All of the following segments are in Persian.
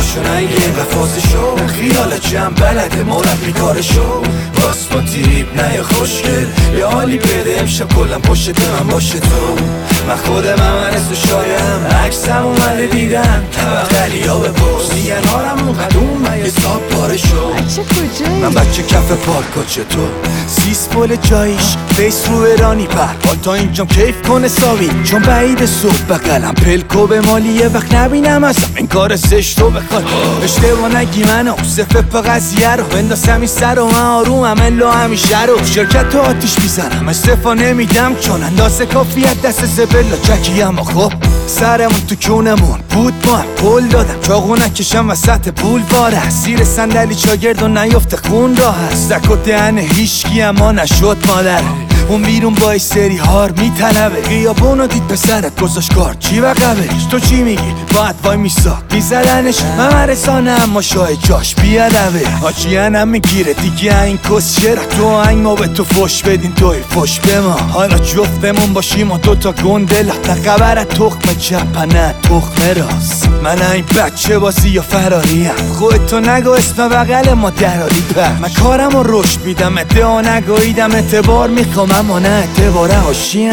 باشو نگه وفازشو خیال جمع بلده مربی کارشو باس با تیب نه یا خوشگل یه حالی بده امشب کلم پشت من باشه تو من خودم همرس و شایم عکسم اومده دیدن طبقلی ها بپرس میگن هارمون قدوم من یه ساب پاره شو بچه کجایی؟ من بچه کف پارکا چطور سیس پول جاییش فیس رو ایرانی پر تا اینجام کیف کنه ساوی چون بعید صبح بقلم پلکو به مالی یه وقت نبینم ازم این کار زشتو بخواد اشتباه نگی منو صفه پا قضیه رو بندازم این سر و من آرومم الا همیشه رو شرکت تو آتیش میزنم استفا نمیدم چون اندازه کافیت دست زبلا چکیم و خب سرمون تو کونمون بود ما هم پول دادم چاقو نکشم وسط پول باره زیر صندلی چاگرد و نیفته خون راه هست زک و دهن هیشگی اما نشد مادر اون بیرون با ای سری هار میطلبه غیابونو دید پسرت گذاشت کار چی وقبش تو چی میگی باید وای میساد میزدنش من مرسانه اما شای جاش بیادبه آچیانم میگیره دیگه این کس چرا تو آهنگ ما به تو فش بدین توی فش به ما حالا جفتمون باشیم و دوتا گندلا تقبرت تخم چپ نه تخم راست من این بچه بازی یا فراریم خودتو نگو اسم بغل ما دراری پر من کارم رو رشد میدم ادعا نگویدم اعتبار میخوام اما نه اعتباره هاشیم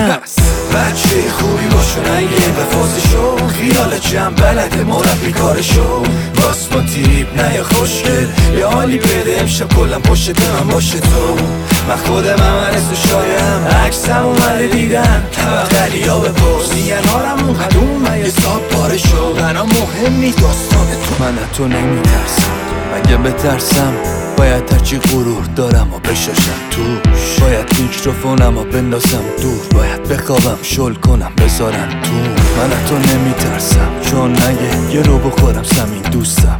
بچه خوبی باشو نگه وفازشو خیال جمع بلده مربی کارشو باس با تیب نه یا خوشگل یه حالی بده امشب کلم پشت من باشه تو من خودم همرس و شایم عکسم اومده دیدن طبقلی ها بپرس میگن هارمون قدوم من یه ساب پاره شو برام مهم نیست داستان تو من تو نمیترسم اگه بترسم باید هرچی غرور دارم و بشاشم توش باید میکروفونم و بندازم دور باید بخوابم شل کنم بذارم تو من تو نمیترسم چون نگه یه رو بخورم زمین دوستم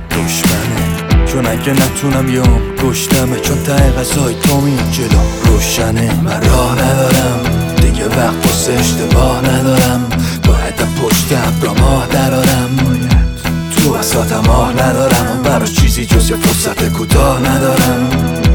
دشمنه چون اگه نتونم یه هم گشتمه چون ته غذای تو میاد جلو روشنه من راه ندارم دیگه وقت واسه اشتباه ندارم باید پشت ابرا ماه درارم تو وسطم آه ندارم برای چیزی جز یه فرصت کوتاه ندارم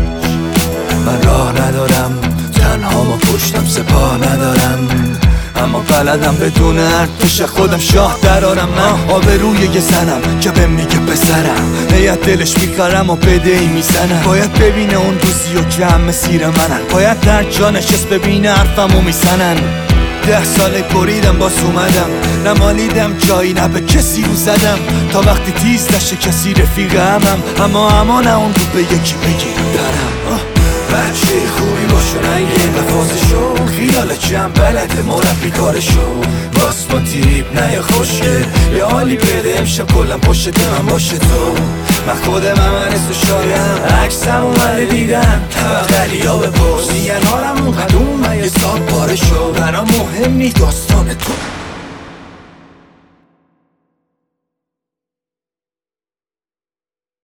من راه ندارم تنها ما پشتم سپاه ندارم اما بلدم بدون حرف پیش خودم شاه درارم من آبروی یه زنم که به میگه پسرم هیت دلش میخرم و بده ای میزنم باید ببینه اون روزی و که هم مسیر منن باید در جا نشست ببینه حرفمو میزنن 10 ساله بریدم باز اومدم نمالیدم جایی نه به کسی رو زدم تا وقتی تیز نشه کسی رفیق همم اما نه اون رو به یکی بگیرم برم بچه خوبی باشو نگه وفازشو خیال جمع بلده مربی کارشو باس با تیب نه یا خوشگل یه حالی بده امشب کلم پشت من باشه تو من خودم همرس و شایم عکسم اومده دیدن طبقلی ها بپرس میگن هارمون قدوم من یه ساب پاره شو برام مهم نیست داستان تو